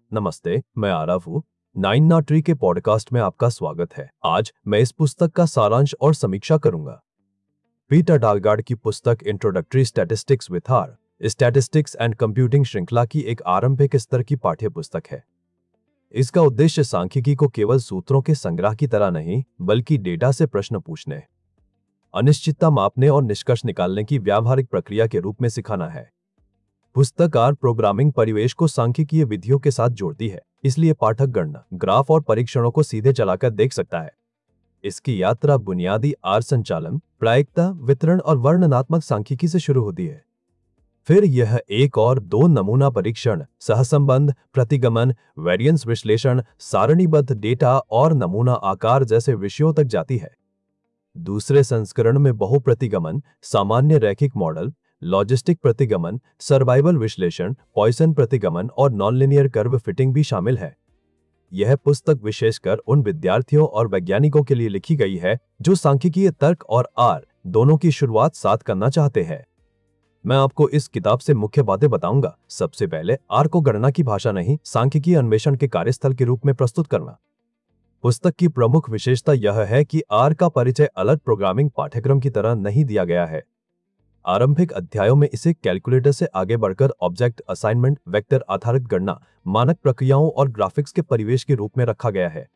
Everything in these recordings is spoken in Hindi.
नमस्ते, मैं आरव हूँ। नाइन ना ट्री के पॉडकास्ट में आपका स्वागत है। आज मैं इस पुस्तक का सारांश और समीक्षा करूंगा। पीटर डालगार्ड की पुस्तक introductory statistics with R statistics and computing श्रृंखला की एक आरंभिक स्तर की पाठ्य पुस्तक है। इसका उद्देश्य सांख्यिकी को केवल सूत्रों के संग्रह की तरह नहीं, बल्कि डेटा से प्रश्न पूछने, अनिश्चितता मापने और निष्कर्ष निकालने की व्यावहारिक प्रक्रिया के रूप में सिखाना है। पुस्तक आर प्रोग्रामिंग परिवेश को सांख्यिकीय विधियों के साथ जोड़ती है, इसलिए पाठक गणना, ग्राफ और परीक्षणों को सीधे चलाकर देख सकता है। इसकी यात्रा बुनियादी आर संचालन, प्रायिकता, वितरण और वर्णनात्मक सांख्यिकी से शुरू होती है। फिर यह एक और दो नमूना परीक्षण, सहसंबंध, प्रतिगमन, वेरिएंस विश्लेषण, सारणीबद्ध डेटा और नमूना आकार जैसे विषयों तक जाती है। दूसरे संस्करण में बहुप्रतिगमन, सामान्य रैखिक मॉडल, लॉजिस्टिक प्रतिगमन, सर्वाइवल विश्लेषण, पॉइसन प्रतिगमन और नॉनलिनियर कर्व फिटिंग भी शामिल है। यह पुस्तक विशेषकर उन विद्यार्थियों और वैज्ञानिकों के लिए लिखी गई है जो सांख्यिकीय तर्क और आर दोनों की शुरुआत साथ करना चाहते हैं। मैं आपको इस किताब से मुख्य बातें बताऊंगा। सबसे पहले, आर को गणना की भाषा नहीं, सांख्यिकीय अन्वेषण के कार्यस्थल के रूप में प्रस्तुत करना। पुस्तक की प्रमुख विशेषता यह है कि आर का परिचय अलग प्रोग्रामिंग पाठ्यक्रम की तरह नहीं दिया गया है। आरंभिक अध्यायों में इसे कैलकुलेटर से आगे बढ़कर ऑब्जेक्ट असाइनमेंट, वेक्टर आधारित गणना, मानक प्रक्रियाओं और ग्राफिक्स के परिवेश के रूप में रखा गया है।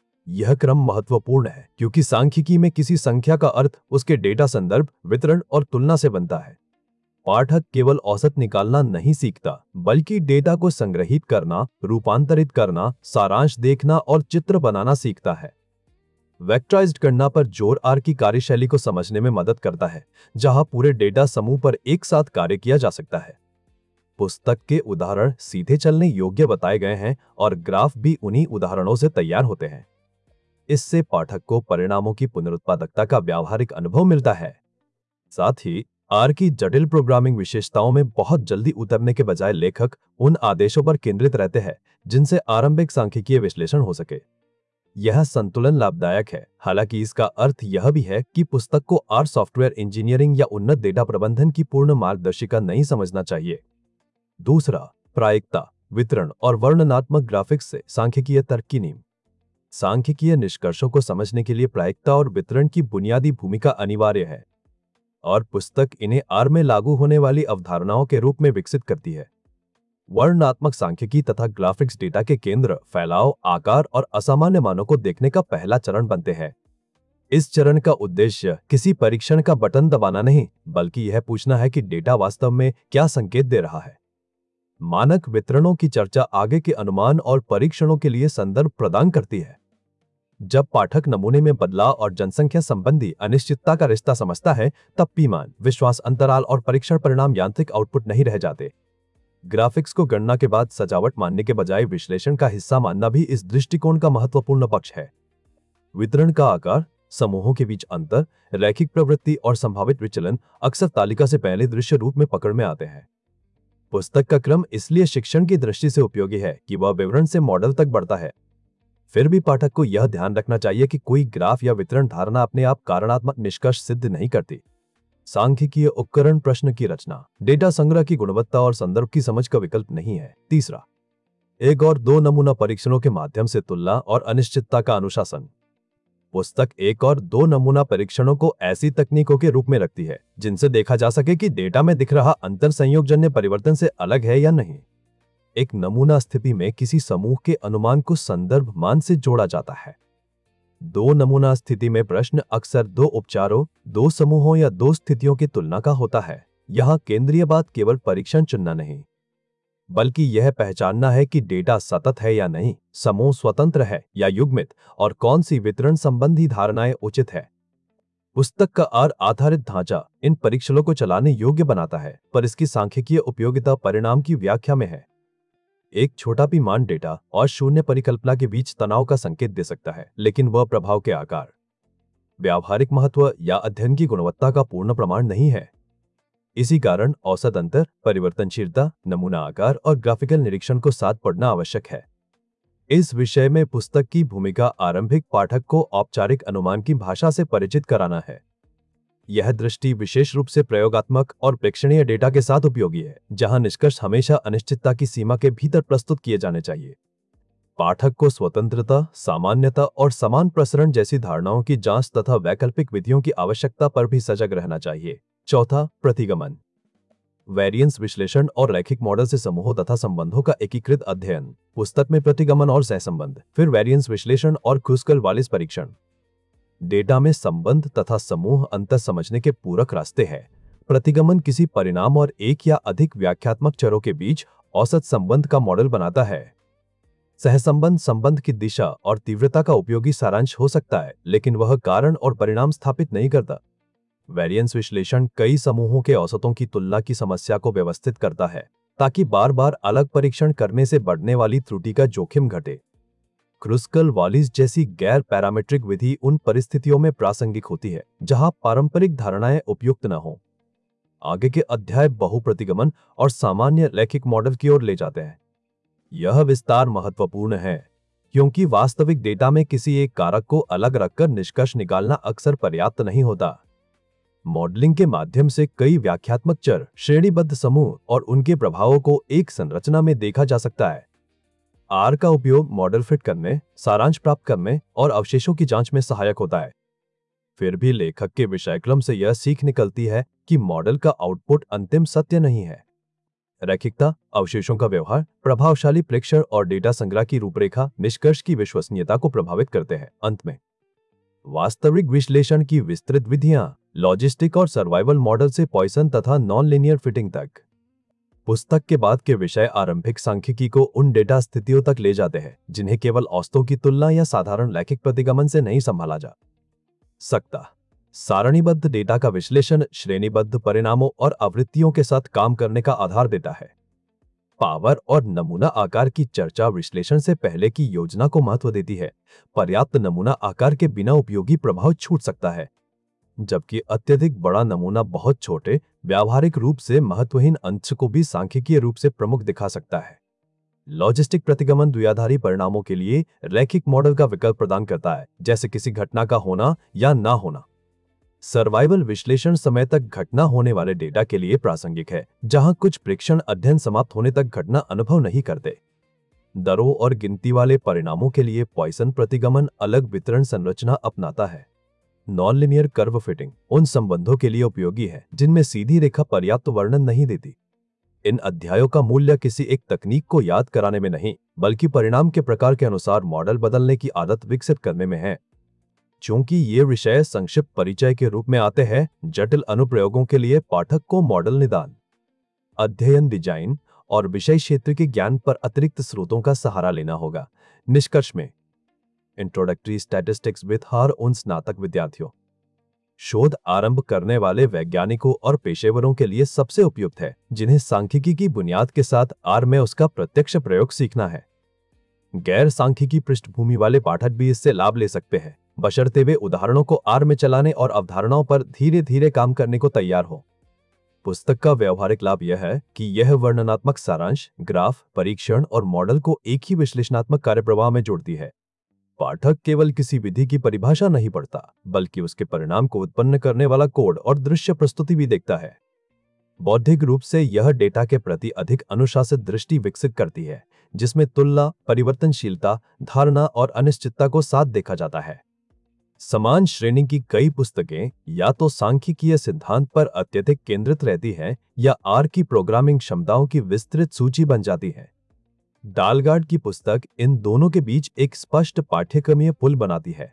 यह क्रम महत्वपूर्ण है क्योंकि सांख्यिकी में किसी संख्या का अर्थ उसके डेटा संदर्भ, वितरण और तुलना से बनता है। पाठक केवल औसत निकालना नहीं सीखता, बल्कि डेटा को संग्रहित करना, रूपांतरित करना, सारांश देखना और चित्र बनाना सीखता है। वेक्टराइज्ड गणना पर जोर आर की कार्यशैली को समझने में मदद करता है, जहां पूरे डेटा समूह पर एक साथ कार्य किया जा सकता है। पुस्तक के उदाहरण सीधे चलने योग्य बताए गए हैं और ग्राफ भी उन्हीं उदाहरणों से तैयार होते हैं। इससे पाठक को परिणामों की पुनरुत्पादकता का व्यावहारिक अनुभव मिलता है। साथ ही आर की जटिल प्रोग्रामिंग विशेषताओं में बहुत जल्दी उतरने के बजाय लेखक उन आदेशों पर केंद्रित रहते हैं जिनसे आरंभिक सांख्यिकीय विश्लेषण हो सके। यह संतुलन लाभदायक है, हालांकि इसका अर्थ यह भी है कि पुस्तक को आर सॉफ्टवेयर इंजीनियरिंग या उन्नत डेटा प्रबंधन की पूर्ण मार्गदर्शिका नहीं समझना चाहिए। दूसरा, प्रायिकता, वितरण और वर्णनात्मक ग्राफिक्स से सांख्यिकीय तर्क की नींव। सांख्यिकीय निष्कर्षों को समझने के लिए प्रायिकता और वितरण की बुनियादी भूमिका अनिवार्य है, और पुस्तक इन्हें आर में लागू होने वाली अवधारणाओं के रूप में विकसित करती है। वर्णनात्मक सांख्यिकी तथा ग्राफिक्स डेटा के केंद्र, फैलाव, आकार और असामान्य मानों को देखने का पहला चरण बनते हैं। इस चरण का उद्देश्य किसी परीक्षण का बटन दबाना नहीं, बल्कि यह पूछना है कि डेटा वास्तव में क्या संकेत दे रहा है। मानक वितरणों की चर्चा आगे के अनुमान और परीक्षणों के लिए संदर्भ प्रदान करती है। जब पाठक नमूने में बदलाव और जनसंख्या संबंधी अनिश्चितता का रिश्ता समझता है, तब पी-मान, विश्वास अंतराल और परीक्षण परिणाम यांत्रिक आउटपुट नहीं रह जाते। ग्राफिक्स को गणना के बाद सजावट मानने के बजाय विश्लेषण का हिस्सा मानना भी इस दृष्टिकोण का महत्वपूर्ण पक्ष है। वितरण का आकार, समूहों के बीच अंतर, रैखिक प्रवृत्ति और संभावित विचलन अक्सर तालिका से पहले दृश्य रूप में पकड़ में आते हैं। पुस्तक का क्रम इसलिए शिक्षण की दृष्टि से उपयोगी है कि वह विवरण से मॉडल तक बढ़ता है। फिर भी पाठक को यह ध्यान रखना चाहिए कि कोई ग्राफ या वितरण धारणा अपने आप कारणात्मक निष्कर्ष सिद्ध नहीं करती। सांख्यिकीय उपकरण प्रश्न की रचना, डेटा संग्रह की गुणवत्ता और संदर्भ की समझ का विकल्प नहीं है। तीसरा, एक और दो नमूना परीक्षणों के माध्यम से तुलना और अनिश्चितता का अनुशासन। पुस्तक एक और दो नमूना परीक्षणों को ऐसी तकनीकों के रूप में रखती है जिनसे देखा जा सके कि डेटा में दिख रहा अंतर संयोगजन्य परिवर्तन से अलग है या नहीं। एक नमूना स्थिति में किसी समूह के अनुमान को संदर्भ मान से जोड़ा जाता है। दो नमूना स्थिति में प्रश्न अक्सर दो उपचारों, दो समूहों या दो स्थितियों की तुलना का होता है। यहाँ केंद्रीय बात केवल परीक्षण चुनना नहीं, बल्कि यह पहचानना है कि डेटा सतत है या नहीं, समूह स्वतंत्र है या युग्मित, और कौन सी वितरण संबंधी धारणाएं उचित है। पुस्तक का आर आधारित ढांचा इन परीक्षणों को चलाने योग्य बनाता है, पर इसकी सांख्यिकीय उपयोगिता परिणाम की व्याख्या में है। एक छोटा भी मान डेटा और शून्य परिकल्पना के बीच तनाव का संकेत दे सकता है, लेकिन वह प्रभाव के आकार, व्यावहारिक महत्व या अध्ययन की गुणवत्ता का पूर्ण प्रमाण नहीं है। इसी कारण औसत अंतर, परिवर्तनशीलता, नमूना आकार और ग्राफिकल निरीक्षण को साथ पढ़ना आवश्यक है। इस विषय में पुस्तक की भूमिका आरंभिक पाठक को औपचारिक अनुमान की भाषा से परिचित कराना है। यह दृष्टि विशेष रूप से प्रयोगात्मक और प्रेक्षणीय डेटा के साथ उपयोगी है, जहां निष्कर्ष हमेशा अनिश्चितता की सीमा के भीतर प्रस्तुत किए जाने चाहिए। पाठक को स्वतंत्रता, सामान्यता और समान प्रसरण जैसी धारणाओं की जांच तथा वैकल्पिक विधियों की आवश्यकता पर भी सजग रहना चाहिए। चौथा, प्रतिगमन। वेरिएंस विश्लेषण और रैखिक मॉडल से समूहों तथा संबंधों का एकीकृत अध्ययन। पुस्तक में प्रतिगमन और सहसंबंध, फिर वेरिएंस विश्लेषण और क्रूस्कल-वालिस परीक्षण। डेटा में संबंध तथा समूह अंतर समझने के पूरक रास्ते हैं। प्रतिगमन किसी परिणाम और एक या अधिक व्याख्यात्मक चरों के बीच औसत संबंध का मॉडल बनाता है। सहसंबंध संबंध की दिशा और तीव्रता का उपयोगी सारांश हो सकता है, लेकिन वह कारण और परिणाम स्थापित नहीं करता। वेरिएंस विश्लेषण कई समूहों के औसतों की तुलना की समस्या को व्यवस्थित करता है, ताकि बार बार अलग परीक्षण करने से बढ़ने वाली त्रुटि का जोखिम घटे। क्रूस्कल-वालिस जैसी गैर पैरामीट्रिक विधि उन परिस्थितियों में प्रासंगिक होती है जहां पारंपरिक धारणाएं उपयुक्त न हों। आगे के अध्याय बहुप्रतिगमन और सामान्य रैखिक मॉडल की ओर ले जाते हैं। यह विस्तार महत्वपूर्ण है, क्योंकि वास्तविक डेटा में किसी एक कारक को अलग रखकर निष्कर्ष निकालना अक्सर पर्याप्त नहीं होता। मॉडलिंग के माध्यम से कई व्याख्यात्मक चर, श्रेणीबद्ध समूह और उनके प्रभावों को एक संरचना में देखा जा सकता है। आर का उपयोग मॉडल फिट करने, सारांश प्राप्त करने और अवशेषों की जांच में सहायक होता है। फिर भी लेखक के विषयक्रम से यह सीख निकलती है कि मॉडल का आउटपुट अंतिम सत्य नहीं है। रैखिकता, अवशेषों का व्यवहार, प्रभावशाली प्रेक्षण और डेटा संग्रह की रूपरेखा निष्कर्ष की विश्वसनीयता को प्रभावित करते हैं। अंत में वास्तविक विश्लेषण की विस्तृत विधियां, लॉजिस्टिक और सर्वाइवल मॉडल से पॉइसन तथा नॉन लीनियर फिटिंग तक। पुस्तक के बाद के विषय आरंभिक सांख्यिकी को उन डेटा स्थितियों तक ले जाते हैं जिन्हें केवल औसतों की तुलना या साधारण रैखिक प्रतिगमन से नहीं संभाला जा सकता। सारणीबद्ध डेटा का विश्लेषण श्रेणीबद्ध परिणामों और आवृत्तियों के साथ काम करने का आधार देता है। पावर और नमूना आकार की चर्चा विश्लेषण से पहले की योजना को महत्व देती है। पर्याप्त नमूना आकार के बिना उपयोगी प्रभाव छूट सकता है, जबकि अत्यधिक बड़ा नमूना बहुत छोटे, व्यावहारिक रूप से महत्वहीन अंश को भी सांख्यिकीय रूप से प्रमुख दिखा सकता है। लॉजिस्टिक प्रतिगमन द्विआधारी परिणामों के लिए रैखिक मॉडल का विकल्प प्रदान करता है, जैसे किसी घटना का होना या ना होना। सर्वाइवल विश्लेषण समय तक घटना होने वाले डेटा के लिए प्रासंगिक है, जहां कुछ प्रेक्षण अध्ययन समाप्त होने तक घटना अनुभव नहीं करते। दरों और गिनती वाले परिणामों के लिए पॉइसन प्रतिगमन अलग वितरण संरचना अपनाता है। नॉन लिनियर कर्व फिटिंग उन संबंधों के लिए उपयोगी है जिनमें सीधी रेखा पर्याप्त वर्णन नहीं देती। इन अध्यायों का मूल्य किसी एक तकनीक को याद कराने में नहीं, बल्कि परिणाम के प्रकार के अनुसार मॉडल बदलने की आदत विकसित करने में है। चूंकि ये विषय संक्षिप्त परिचय के रूप में आते हैं, जटिल अनुप्रयोगों के लिए पाठक को मॉडल निदान, अध्ययन, डिजाइन और विषय क्षेत्र के ज्ञान पर अतिरिक्त स्रोतों का सहारा लेना होगा। निष्कर्ष में इंट्रोडक्टरी स्टैटिस्टिक्स विथ आर उन स्नातक विद्यार्थियों, शोध आरंभ करने वाले वैज्ञानिकों और पेशेवरों के लिए सबसे उपयुक्त है, जिन्हें सांख्यिकी की बुनियाद के साथ आर में उसका प्रत्यक्ष प्रयोग सीखना है। गैर सांख्यिकी पृष्ठभूमि वाले पाठक भी इससे लाभ ले सकते हैं, बशर्ते वे उदाहरणों को आर में चलाने और अवधारणाओं पर धीरे धीरे काम करने को तैयार हो। पुस्तक का व्यवहारिक लाभ यह है कि यह वर्णनात्मक सारांश, ग्राफ, परीक्षण और मॉडल को एक ही विश्लेषणात्मक कार्यप्रवाह में जोड़ती है। पाठक केवल किसी विधि की परिभाषा नहीं पढ़ता, बल्कि उसके परिणाम को उत्पन्न करने वाला कोड और दृश्य प्रस्तुति भी देखता है। बौद्धिक रूप से यह डेटा के प्रति अधिक अनुशासित दृष्टि विकसित करती है, जिसमें तुलना, परिवर्तनशीलता, धारणा और अनिश्चितता को साथ देखा जाता है। समान श्रेणी की कई पुस्तकें या तो सांख्यिकीय सिद्धांत पर अत्यधिक केंद्रित रहती हैं या आर की प्रोग्रामिंग क्षमताओं की विस्तृत सूची बन जाती है। डालगार्ड की पुस्तक इन दोनों के बीच एक स्पष्ट पाठ्यक्रमीय पुल बनाती है।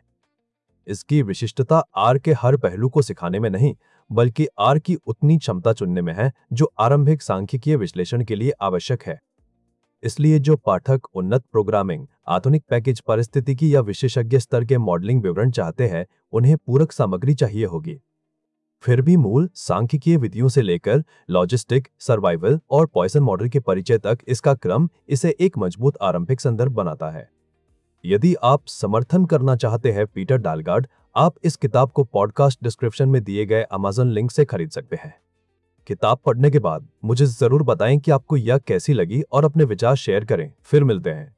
इसकी विशिष्टता आर के हर पहलू को सिखाने में नहीं, बल्कि आर की उतनी क्षमता चुनने में है जो आरंभिक सांख्यिकीय विश्लेषण के लिए आवश्यक है। इसलिए जो पाठक उन्नत प्रोग्रामिंग, आधुनिक पैकेज पारिस्थितिकी या विशेषज्ञ स्तर के मॉडलिंग विवरण चाहते हैं, उन्हें पूरक सामग्री चाहिए होगी। फिर भी मूल सांख्यिकीय विधियों से लेकर लॉजिस्टिक, सर्वाइवल और पॉइसन मॉडल के परिचय तक इसका क्रम इसे एक मजबूत आरंभिक संदर्भ बनाता है। यदि आप समर्थन करना चाहते हैं पीटर डालगार्ड, आप इस किताब को पॉडकास्ट डिस्क्रिप्शन में दिए गए अमेज़न लिंक से खरीद सकते हैं। किताब पढ़ने के बाद मुझे जरूर बताएं कि आपको यह कैसी लगी और अपने विचार शेयर करें। फिर मिलते हैं।